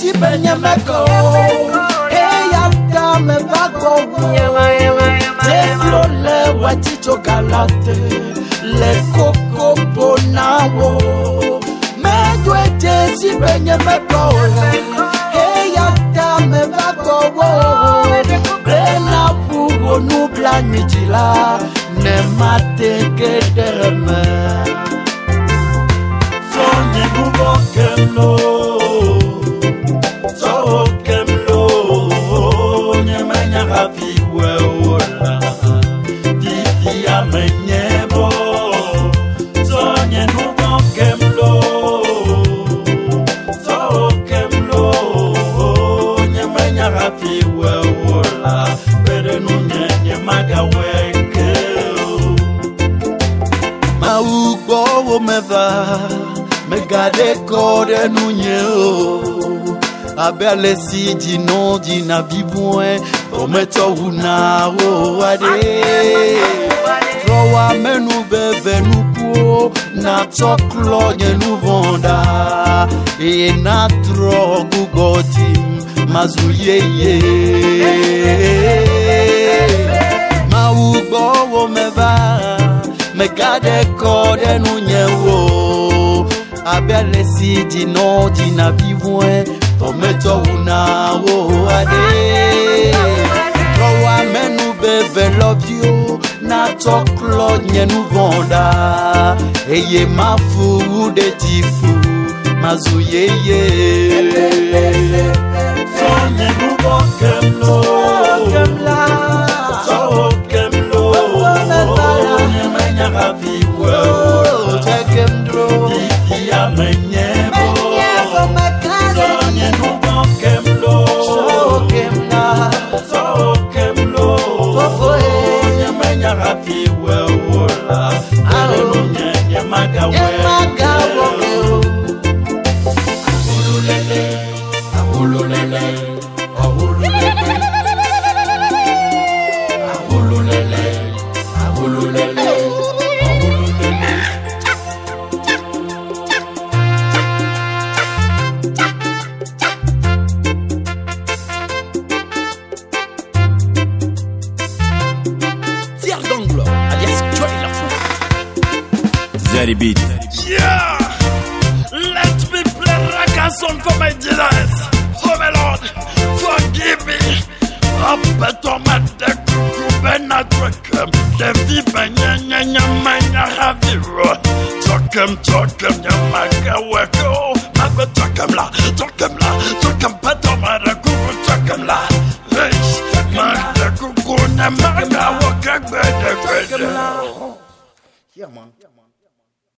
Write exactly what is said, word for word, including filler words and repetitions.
si benye meko. Hey yalta me vago. Teflo le watito galate. Le coco bonawo. Me duete si benye meko. Hey yalta me vago. Brena pugo nubla nitila. Ne mate ke derme. Sonye nubo kemlo. So kemlo. Nye manya rafi weola. Titi ya menyebo. Sonye nubo kemlo. So kemlo. Nye manya rafi weola. Pere nunye nye magaweke. Ma ugo meva. Me gade kore nunye o. Abele si di no di na bibouin. O meto una o ade. Trowa menu beve nu po. Na toklo nye nu vonda. E na tro gugodim. Mazuye ye. Ma ugo meva. Me gade kore nunye o. Abele si di no di na bibouin. Tometo una o ade. Trowa menu beve love you. Na toklo nye nu vonda. Eye mafu de tifu. Mazuye ye. Sonye nu bokemlo. So kemlo. Nye menya ravi wo. Tekemdro. Titi ya menyebo. Sonye nu bokemlo. So kemla. So kemlo. Nye menya ravi wo. Alo nye nye magawe. Ahululele. Ahululele. Ahululele. Ahululele. Ahululele. Ahululele. Pierre Danglo, alias Joy Lafou. Zeddy Beat. Yeah! Let me play ragga song for my dealers. Oh my Lord, forgive me. Apeto mate kuku na trokem. Devi banya nya nya manya haviro. Trokem trokem nya maga weko. Mago trokem la, trokem la, trokem peto mate kuku trokem la. Reish, mate kuku nya maga weka gwede gwede. Yeah man.